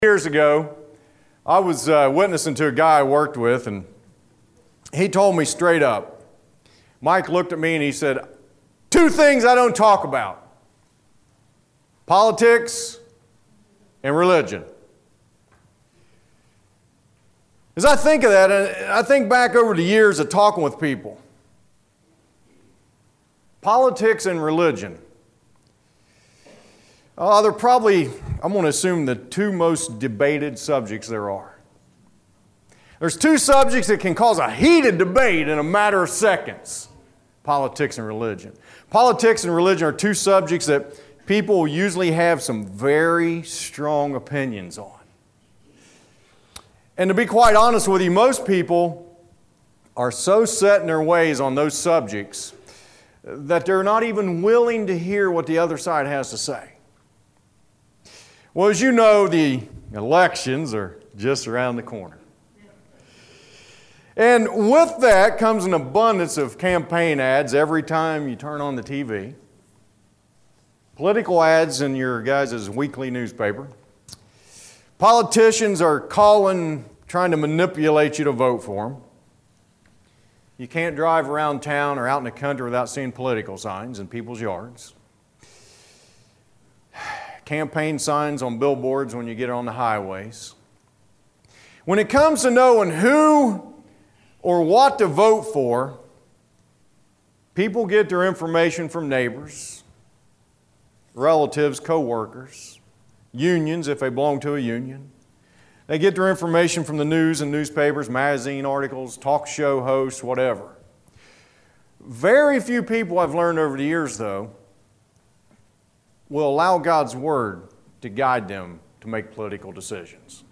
Years ago, I was witnessing to a guy I worked with, and he told me straight up. Mike looked at me and he said, two things I don't talk about: politics and religion. As I think of that, and I think back over the years of talking with people, politics and religion. They're probably, I'm going to assume, the two most debated subjects there are. There's two subjects that can cause a heated debate in a matter of seconds: politics and religion. Politics and religion are two subjects that people usually have some very strong opinions on. And to be quite honest with you, most people are so set in their ways on those subjects that they're not even willing to hear what the other side has to say. Well, as you know, the elections are just around the corner. And with that comes an abundance of campaign ads every time you turn on the TV. Political ads in your guys' weekly newspaper. Politicians are calling, trying to manipulate you to vote for them. You can't drive around town or out in the country without seeing political signs in people's yards. Campaign signs on billboards when you get on the highways. When it comes to knowing who or what to vote for, people get their information from neighbors, relatives, co-workers, unions if they belong to a union. They get their information from the news and newspapers, magazine articles, talk show hosts, whatever. Very few people I've learned over the years, though, will allow God's Word to guide them to make political decisions.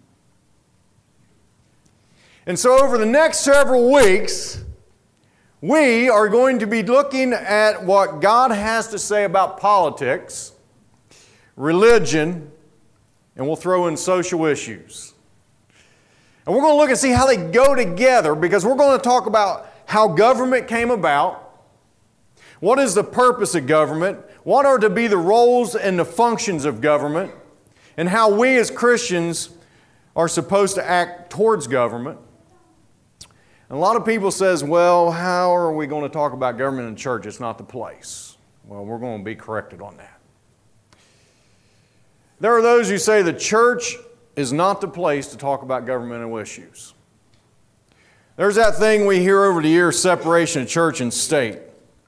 And so over the next several weeks, we are going to be looking at what God has to say about politics, religion, and we'll throw in social issues. And we're going to look and see how they go together, because we're going to talk about how government came about. What is the purpose of government? What are to be the roles and the functions of government? And how we as Christians are supposed to act towards government. And a lot of people says, well, how are we going to talk about government in church? It's not the place. Well, we're going to be corrected on that. There are those who say the church is not the place to talk about governmental issues. There's that thing we hear over the years, separation of church and state.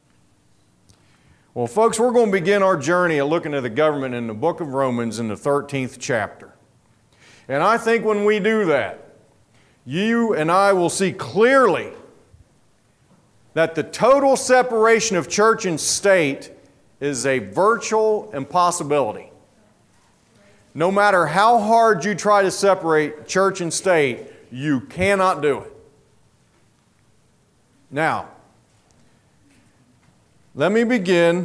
Well, folks, we're going to begin our journey of looking at the government in the book of Romans in the 13th chapter. And I think when we do that, you and I will see clearly that the total separation of church and state is a virtual impossibility. No matter how hard you try to separate church and state, you cannot do it. Now, let me begin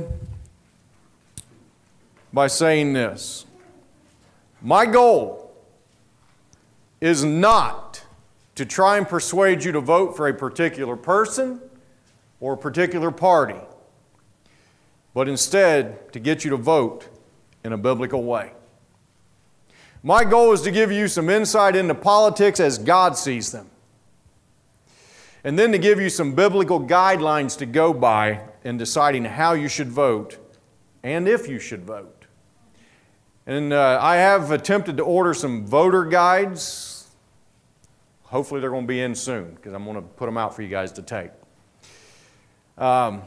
by saying this. My goal is not to try and persuade you to vote for a particular person or a particular party, but instead to get you to vote in a biblical way. My goal is to give you some insight into politics as God sees them, and then to give you some biblical guidelines to go by in deciding how you should vote and if you should vote. And I have attempted to order some voter guides. Hopefully they're going to be in soon, because I'm going to put them out for you guys to take. I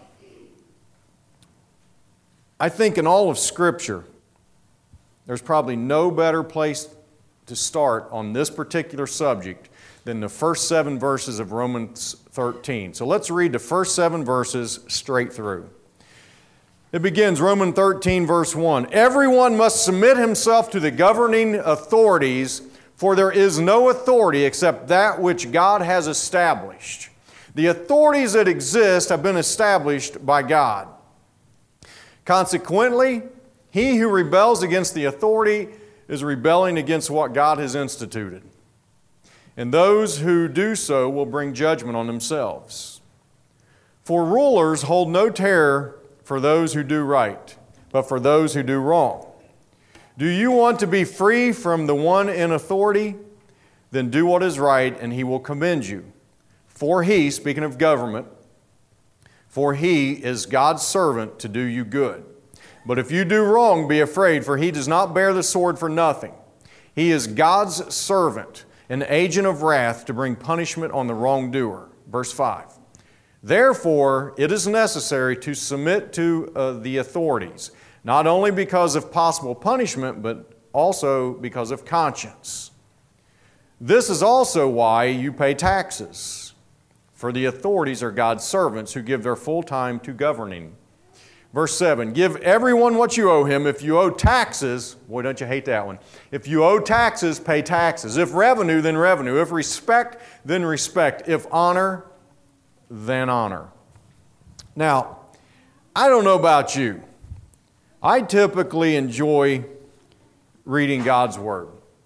think in all of Scripture, there's probably no better place to start on this particular subject than the first 7 verses of Romans 13. So let's read the first 7 verses straight through. It begins, Romans 13, verse 1. Everyone must submit himself to the governing authorities, for there is no authority except that which God has established. The authorities that exist have been established by God. Consequently, he who rebels against the authority is rebelling against what God has instituted. And those who do so will bring judgment on themselves. For rulers hold no terror for those who do right, but for those who do wrong. Do you want to be free from the one in authority? Then do what is right, and he will commend you. For he, speaking of government, for he is God's servant to do you good. But if you do wrong, be afraid, for he does not bear the sword for nothing. He is God's servant, an agent of wrath to bring punishment on the wrongdoer. Verse 5. Therefore, it is necessary to submit to the authorities, not only because of possible punishment, but also because of conscience. This is also why you pay taxes, for the authorities are God's servants who give their full time to governing. Verse 7, give everyone what you owe him. If you owe taxes, boy, don't you hate that one. If you owe taxes, pay taxes. If revenue, then revenue. If respect, then respect. If honor, then honor. Now, I don't know about you. I typically enjoy reading God's Word.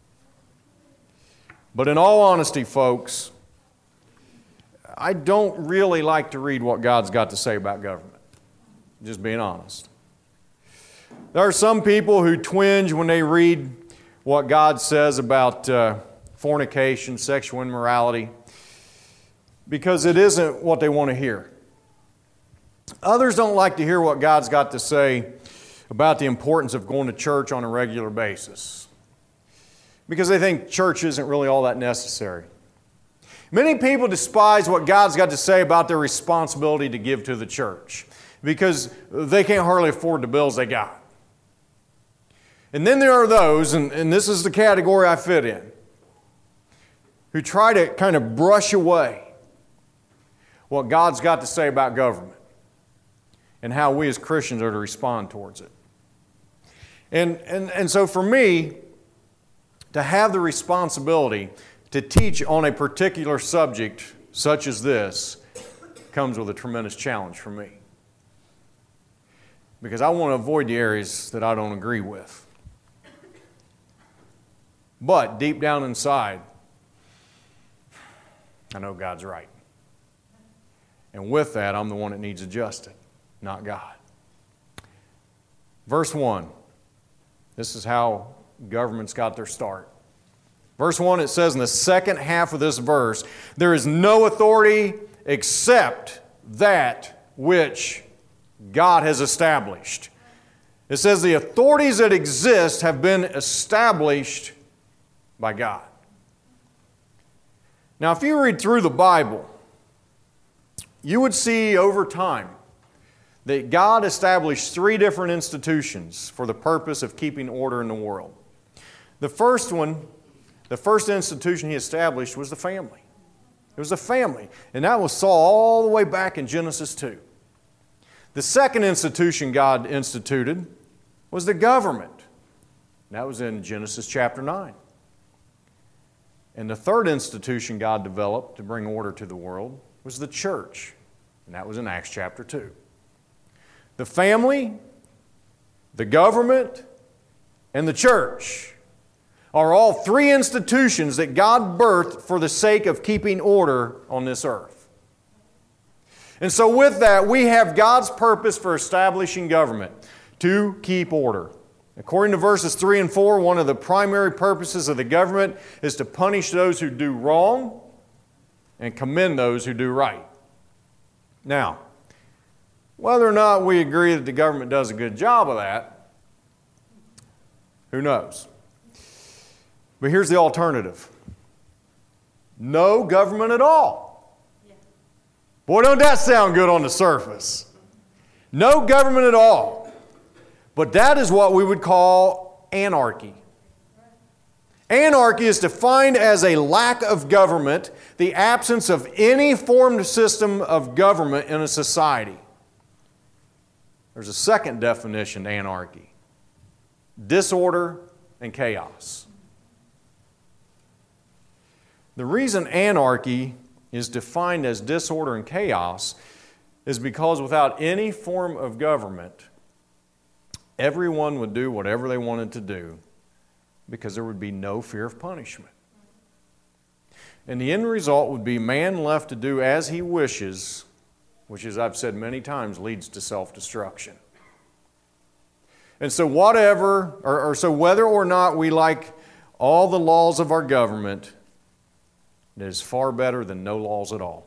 But in all honesty, folks, I don't really like to read what God's got to say about government. Just being honest. There are some people who twinge when they read what God says about fornication, sexual immorality, because it isn't what they want to hear. Others don't like to hear what God's got to say about the importance of going to church on a regular basis, because they think church isn't really all that necessary. Many people despise what God's got to say about their responsibility to give to the church, because they can't hardly afford the bills they got. And then there are those, and this is the category I fit in, who try to kind of brush away what God's got to say about government and how we as Christians are to respond towards it. And so for me, to have the responsibility to teach on a particular subject such as this comes with a tremendous challenge for me, because I want to avoid the areas that I don't agree with. But deep down inside, I know God's right. And with that, I'm the one that needs adjusted, not God. Verse 1. This is how governments got their start. Verse 1, it says in the second half of this verse, there is no authority except that which God has established. It says the authorities that exist have been established by God. Now, if you read through the Bible, you would see over time that God established 3 different institutions for the purpose of keeping order in the world. The first institution He established was the family. It was the family, and that was saw all the way back in Genesis 2. The second institution God instituted was the government. That was in Genesis chapter 9. And the third institution God developed to bring order to the world was the church. And that was in Acts chapter 2. The family, the government, and the church are all 3 institutions that God birthed for the sake of keeping order on this earth. And so with that, we have God's purpose for establishing government, to keep order. According to verses 3 and 4, one of the primary purposes of the government is to punish those who do wrong and commend those who do right. Now, whether or not we agree that the government does a good job of that, who knows? But here's the alternative. No government at all. Boy, don't that sound good on the surface. No government at all. But that is what we would call anarchy. Anarchy is defined as a lack of government, the absence of any formed system of government in a society. There's a second definition to anarchy: disorder and chaos. The reason anarchy is defined as disorder and chaos is because without any form of government, everyone would do whatever they wanted to do because there would be no fear of punishment. And the end result would be man left to do as he wishes, which, as I've said many times, leads to self-destruction. And so whatever, or so whether or not we like all the laws of our government, it is far better than no laws at all.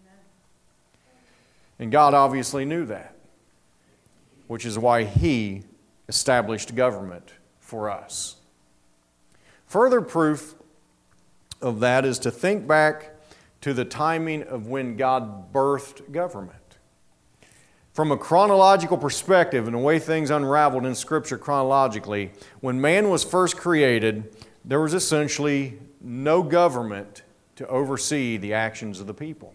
And God obviously knew that, which is why He established government for us. Further proof of that is to think back to the timing of when God birthed government. From a chronological perspective and the way things unraveled in Scripture chronologically, when man was first created, there was essentially no government to oversee the actions of the people.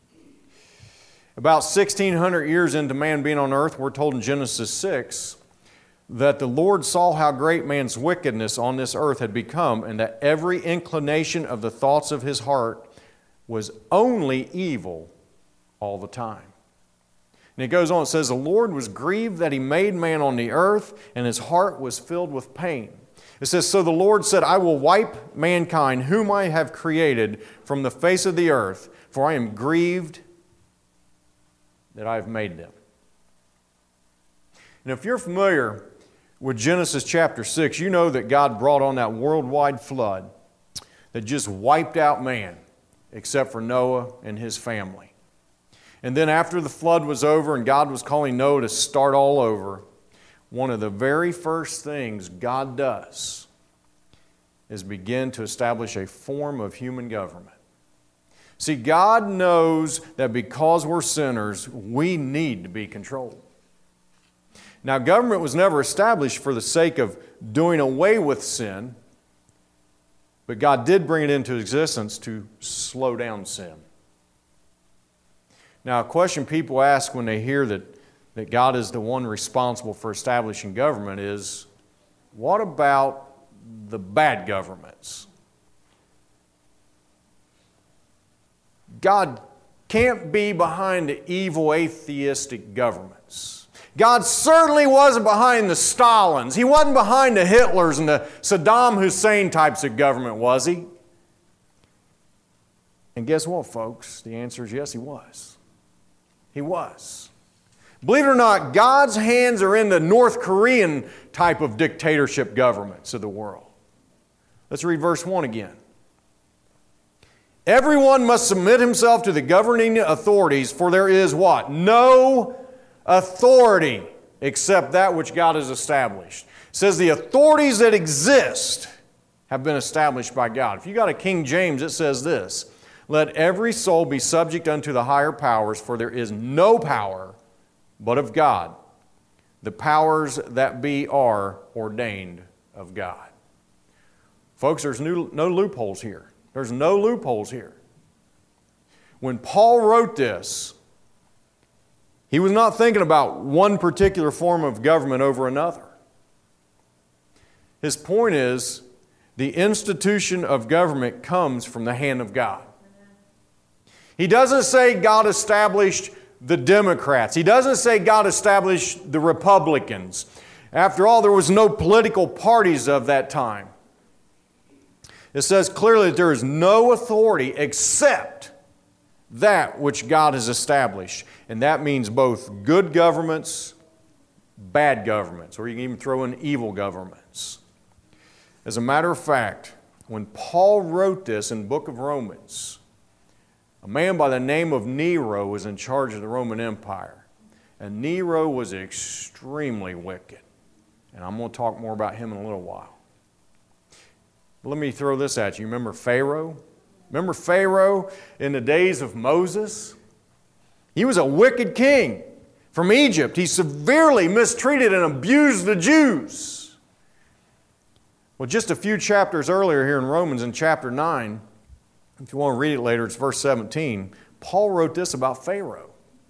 About 1,600 years into man being on earth, we're told in Genesis 6 that the Lord saw how great man's wickedness on this earth had become, and that every inclination of the thoughts of his heart was only evil all the time. And it goes on, it says, the Lord was grieved that He made man on the earth, and His heart was filled with pain. It says, so the Lord said, I will wipe mankind, whom I have created, from the face of the earth, for I am grieved that I have made them. And if you're familiar with Genesis chapter 6, you know that God brought on that worldwide flood that just wiped out man, except for Noah and his family. And then after the flood was over and God was calling Noah to start all over, one of the very first things God does is begin to establish a form of human government. See, God knows that because we're sinners, we need to be controlled. Now, government was never established for the sake of doing away with sin, but God did bring it into existence to slow down sin. Now, a question people ask when they hear that God is the one responsible for establishing government is, what about the bad governments? God can't be behind the evil atheistic governments. God certainly wasn't behind the Stalins. He wasn't behind the Hitlers and the Saddam Hussein types of government, was He? And guess what, folks? The answer is yes, He was. He was. Believe it or not, God's hands are in the North Korean type of dictatorship governments of the world. Let's read verse 1 again. Everyone must submit himself to the governing authorities, for there is what? No authority except that which God has established. It says the authorities that exist have been established by God. If you got a King James, it says this, let every soul be subject unto the higher powers, for there is no power but of God. The powers that be are ordained of God. Folks, there's no loopholes here. There's no loopholes here. When Paul wrote this, he was not thinking about one particular form of government over another. His point is, the institution of government comes from the hand of God. He doesn't say God established the Democrats. He doesn't say God established the Republicans. After all, there was no political parties of that time. It says clearly that there is no authority except that which God has established. And that means both good governments, bad governments, or you can even throw in evil governments. As a matter of fact, when Paul wrote this in the book of Romans, a man by the name of Nero was in charge of the Roman Empire. And Nero was extremely wicked. And I'm going to talk more about him in a little while. But let me throw this at you. Remember Pharaoh? Remember Pharaoh in the days of Moses? He was a wicked king from Egypt. He severely mistreated and abused the Jews. Well, just a few chapters earlier here in Romans, in chapter 9, if you want to read it later, it's verse 17. Paul wrote this about Pharaoh.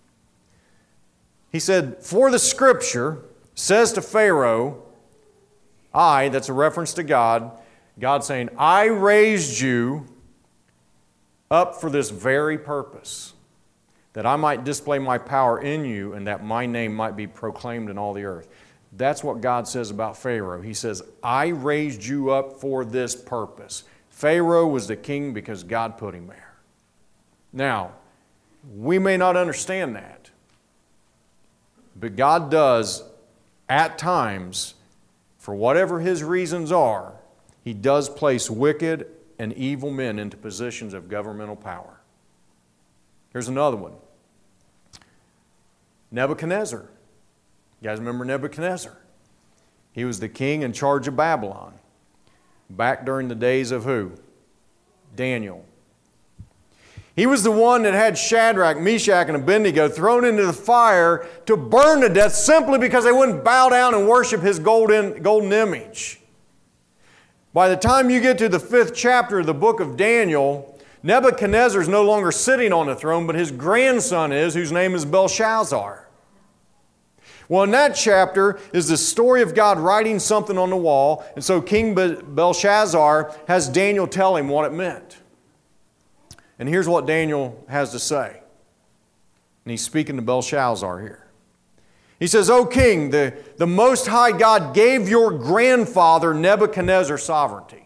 He said, for the Scripture says to Pharaoh, that's a reference to God, God saying, I raised you up for this very purpose, that I might display my power in you and that my name might be proclaimed in all the earth. That's what God says about Pharaoh. He says, I raised you up for this purpose. Pharaoh was the king because God put him there. Now, we may not understand that, but God does at times, for whatever his reasons are, he does place wicked and evil men into positions of governmental power. Here's another one. Nebuchadnezzar. You guys remember Nebuchadnezzar? He was the king in charge of Babylon back during the days of who? Daniel. He was the one that had Shadrach, Meshach, and Abednego thrown into the fire to burn to death simply because they wouldn't bow down and worship his golden image. By the time you get to the 5th chapter of the book of Daniel, Nebuchadnezzar is no longer sitting on the throne, but his grandson is, whose name is Belshazzar. Well, in that chapter is the story of God writing something on the wall, and so King Belshazzar has Daniel tell him what it meant. And here's what Daniel has to say. And he's speaking to Belshazzar here. He says, O king, the Most High God gave your grandfather Nebuchadnezzar sovereignty.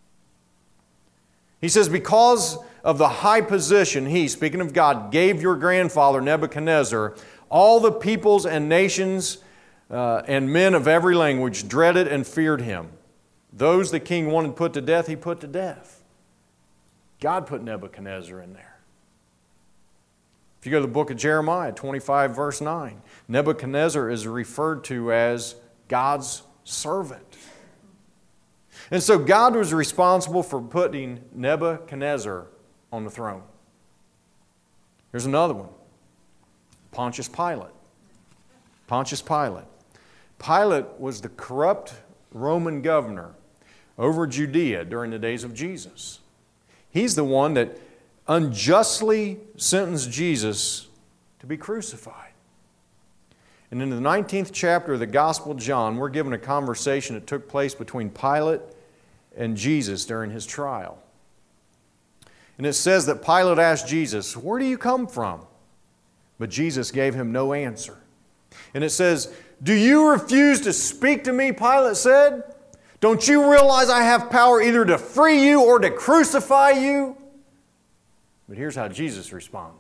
He says, because of the high position he, speaking of God, gave your grandfather Nebuchadnezzar, all the peoples and nations and men of every language dreaded and feared him. Those the king wanted put to death, he put to death. God put Nebuchadnezzar in there. If you go to the book of Jeremiah, 25 verse 9, Nebuchadnezzar is referred to as God's servant. And so God was responsible for putting Nebuchadnezzar on the throne. Here's another one. Pontius Pilate. Pontius Pilate. Pilate was the corrupt Roman governor over Judea during the days of Jesus. He's the one that unjustly sentenced Jesus to be crucified. And in the 19th chapter of the Gospel of John, we're given a conversation that took place between Pilate and Jesus during his trial. And it says that Pilate asked Jesus, "Where do you come from?" But Jesus gave him no answer. And it says, "Do you refuse to speak to me?" Pilate said. "Don't you realize I have power either to free you or to crucify you?" But here's how Jesus responded.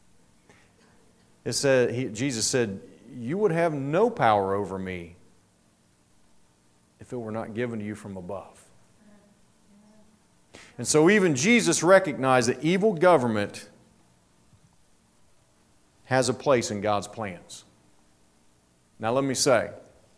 Jesus said, "You would have no power over me if it were not given to you from above." And so even Jesus recognized that evil government has a place in God's plans. Now let me say,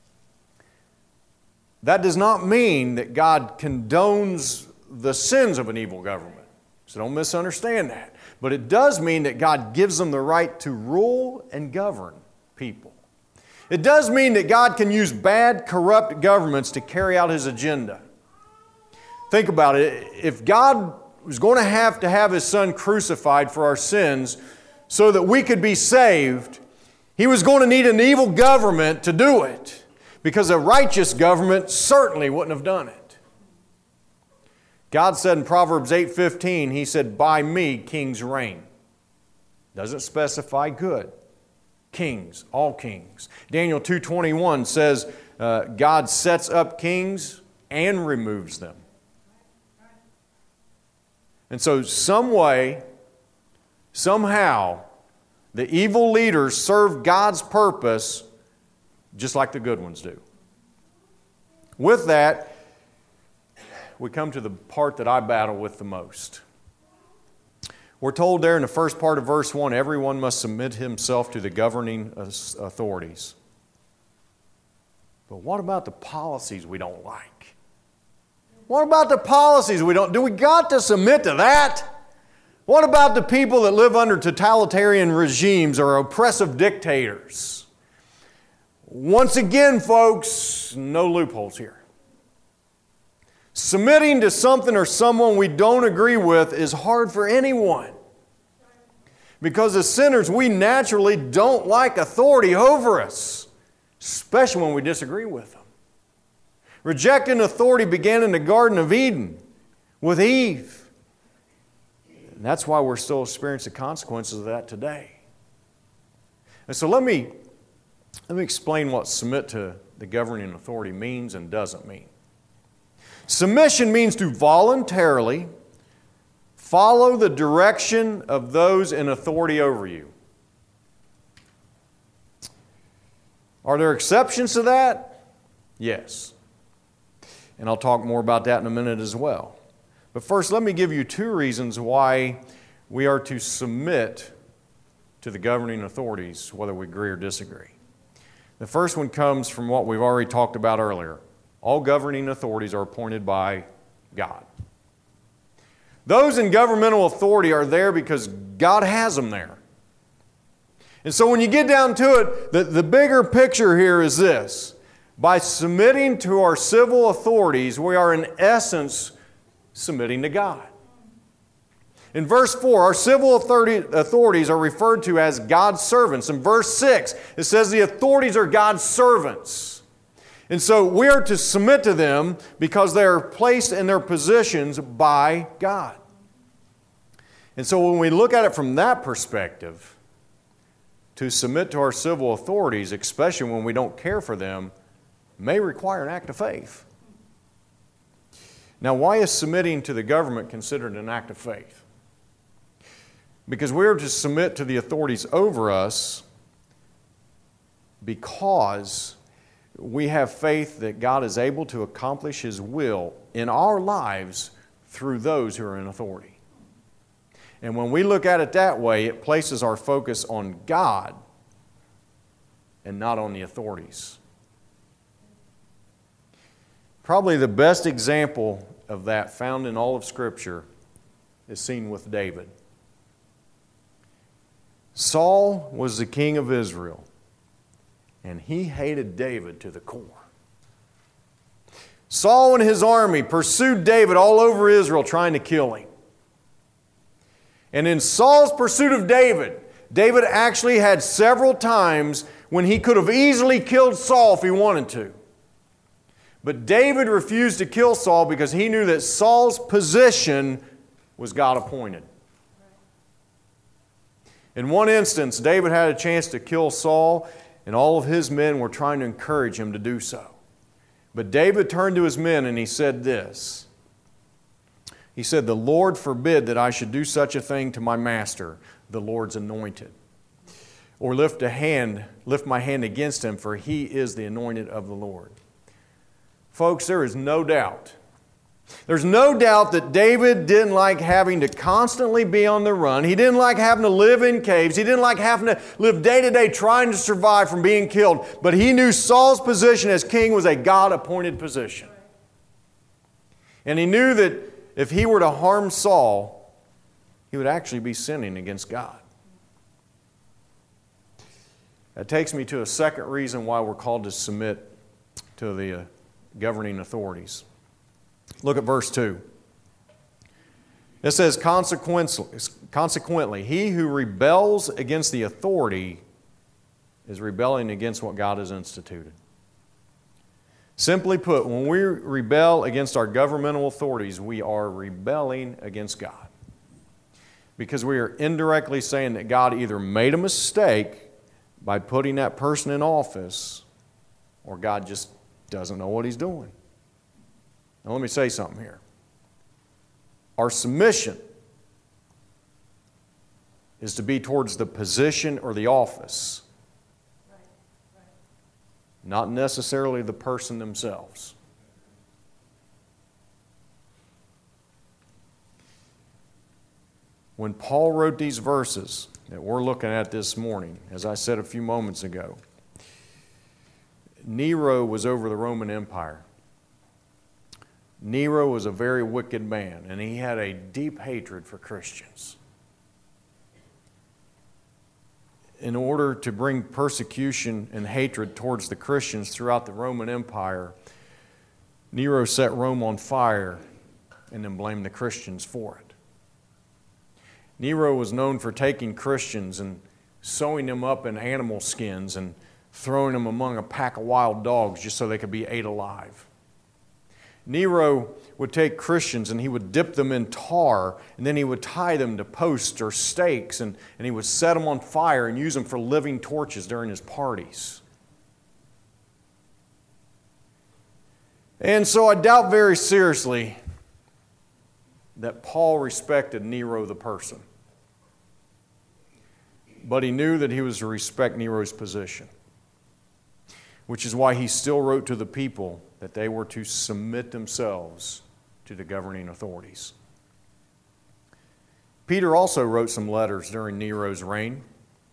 that does not mean that God condones the sins of an evil government. So don't misunderstand that. But it does mean that God gives them the right to rule and govern people. It does mean that God can use bad, corrupt governments to carry out His agenda. Think about it. If God was going to have His Son crucified for our sins so that we could be saved, He was going to need an evil government to do it, because a righteous government certainly wouldn't have done it. God said in Proverbs 8:15, He said, "By me kings reign." Doesn't specify good. Kings, all kings. Daniel 2:21 says God sets up kings and removes them. And so some way, somehow, the evil leaders serve God's purpose just like the good ones do. With that, we come to the part that I battle with the most. We're told there in the first part of verse 1, everyone must submit himself to the governing authorities. But what about the policies we don't like? What about the policies we don't? Do we got to submit to that? What about the people that live under totalitarian regimes or oppressive dictators? Once again, folks, no loopholes here. Submitting to something or someone we don't agree with is hard for anyone. Because as sinners, we naturally don't like authority over us, especially when we disagree with them. Rejecting authority began in the Garden of Eden with Eve. And that's why we're still experiencing the consequences of that today. And so let me explain what submit to the governing authority means and doesn't mean. Submission means to voluntarily follow the direction of those in authority over you. Are there exceptions to that? Yes. And I'll talk more about that in a minute as well. But first, let me give you 2 reasons why we are to submit to the governing authorities, whether we agree or disagree. The first one comes from what we've already talked about earlier. All governing authorities are appointed by God. Those in governmental authority are there because God has them there. And so when you get down to it, the bigger picture here is this. By submitting to our civil authorities, we are in essence submitting to God. In verse 4, our civil authorities are referred to as God's servants. In verse 6, it says the authorities are God's servants. And so we are to submit to them because they are placed in their positions by God. And so when we look at it from that perspective, to submit to our civil authorities, especially when we don't care for them, may require an act of faith. Now, why is submitting to the government considered an act of faith? Because we are to submit to the authorities over us because we have faith that God is able to accomplish His will in our lives through those who are in authority. And when we look at it that way, it places our focus on God and not on the authorities. Probably the best example of that found in all of Scripture is seen with David. Saul was the king of Israel, and he hated David to the core. Saul and his army pursued David all over Israel trying to kill him. And in Saul's pursuit of David, David actually had several times when he could have easily killed Saul if he wanted to. But David refused to kill Saul because he knew that Saul's position was God appointed. In one instance, David had a chance to kill Saul, and all of his men were trying to encourage him to do so. But David turned to his men and he said this. He said, "The Lord forbid that I should do such a thing to my master, the Lord's anointed, or lift my hand against him, for he is the anointed of the Lord." Folks, there is no doubt. There's no doubt that David didn't like having to constantly be on the run. He didn't like having to live in caves. He didn't like having to live day to day trying to survive from being killed. But he knew Saul's position as king was a God-appointed position. And he knew that if he were to harm Saul, he would actually be sinning against God. That takes me to a second reason why we're called to submit to the governing authorities. Look at verse 2. It says, consequently, he who rebels against the authority is rebelling against what God has instituted. Simply put, when we rebel against our governmental authorities, we are rebelling against God. Because we are indirectly saying that God either made a mistake by putting that person in office, or God just doesn't know what He's doing. Now let me say something here. Our submission is to be towards the position or the office, not necessarily the person themselves. When Paul wrote these verses that we're looking at this morning, as I said a few moments ago, Nero was over the Roman Empire. Nero was a very wicked man, and he had a deep hatred for Christians. In order to bring persecution and hatred towards the Christians throughout the Roman Empire, Nero set Rome on fire and then blamed the Christians for it. Nero was known for taking Christians and sewing them up in animal skins and throwing them among a pack of wild dogs just so they could be ate alive. Nero would take Christians and he would dip them in tar, and then he would tie them to posts or stakes, and he would set them on fire and use them for living torches during his parties. And so I doubt very seriously that Paul respected Nero the person. But he knew that he was to respect Nero's position. which is why he still wrote to the people that they were to submit themselves to the governing authorities. Peter also wrote some letters during Nero's reign.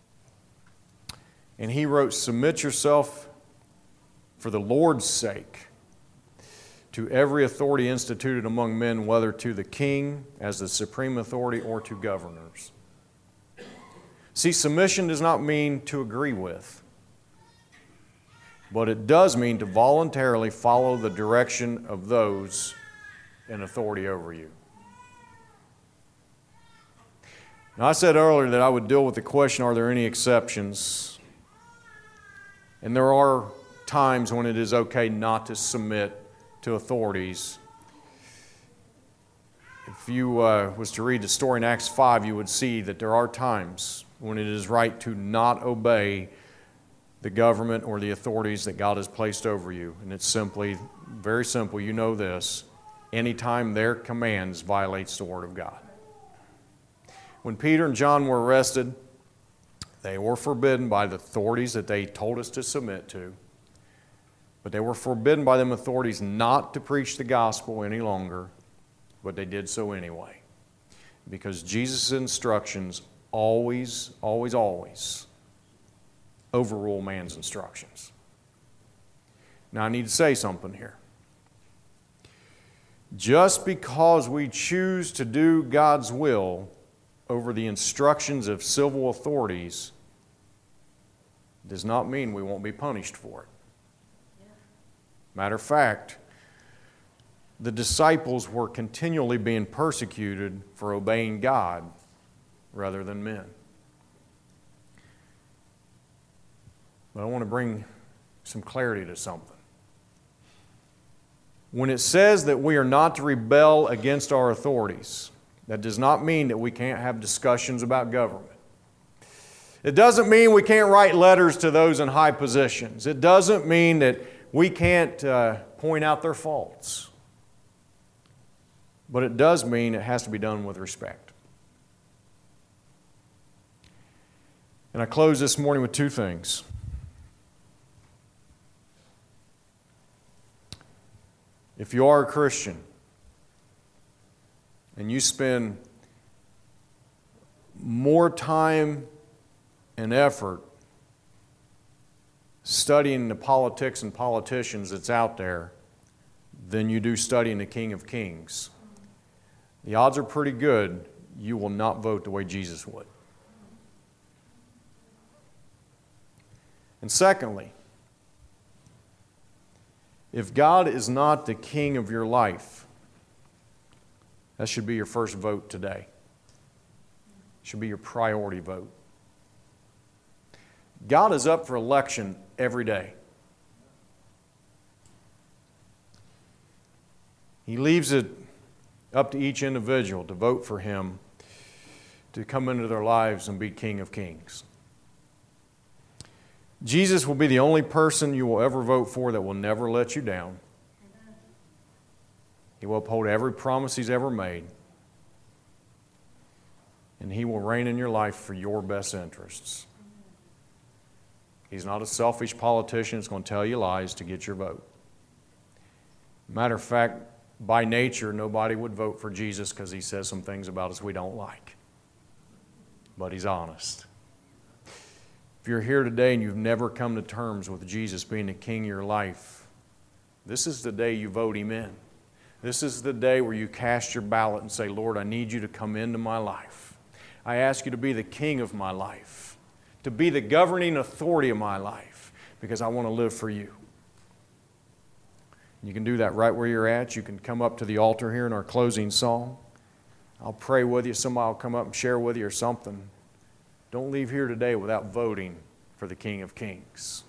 And he wrote, "Submit yourself for the Lord's sake to every authority instituted among men, whether to the king as the supreme authority or to governors." See, submission does not mean to agree with, but it does mean to voluntarily follow the direction of those in authority over you. Now, I said earlier that I would deal with the question, are there any exceptions? And there are times when it is okay not to submit to authorities. If you was to read the story in Acts 5, you would see that there are times when it is right to not obey the government or the authorities that God has placed over you. And it's simply, very simple, you know this, anytime their commands violates the Word of God. When Peter and John were arrested, they were forbidden by the authorities that they told us to submit to. But they were forbidden by them authorities not to preach the gospel any longer, but they did so anyway. Because Jesus' instructions always overrule man's instructions. Now, I need to say something here. Just because we choose to do God's will over the instructions of civil authorities does not mean we won't be punished for it. Matter of fact, the disciples were continually being persecuted for obeying God rather than men. But I want to bring some clarity to something. When it says that we are not to rebel against our authorities, that does not mean that we can't have discussions about government. It doesn't mean we can't write letters to those in high positions. It doesn't mean that we can't point out their faults. But it does mean it has to be done with respect. And I close this morning with two things. If you are a Christian and you spend more time and effort studying the politics and politicians that's out there than you do studying the King of Kings, the odds are pretty good you will not vote the way Jesus would. And secondly, if God is not the king of your life, that should be your first vote today. It should be your priority vote. God is up for election every day. He leaves it up to each individual to vote for Him to come into their lives and be King of Kings. Jesus will be the only person you will ever vote for that will never let you down. He will uphold every promise He's ever made. And He will reign in your life for your best interests. He's not a selfish politician that's going to tell you lies to get your vote. Matter of fact, by nature, nobody would vote for Jesus because He says some things about us we don't like. But He's honest. If you're here today and you've never come to terms with Jesus being the king of your life, this is the day you vote Him in. This is the day where you cast your ballot and say, Lord, I need You to come into my life. I ask You to be the king of my life, to be the governing authority of my life, because I want to live for You. You can do that right where you're at. You can come up to the altar here in our closing song. I'll pray with you. Somebody will come up and share with you or something. Don't leave here today without voting for the King of Kings.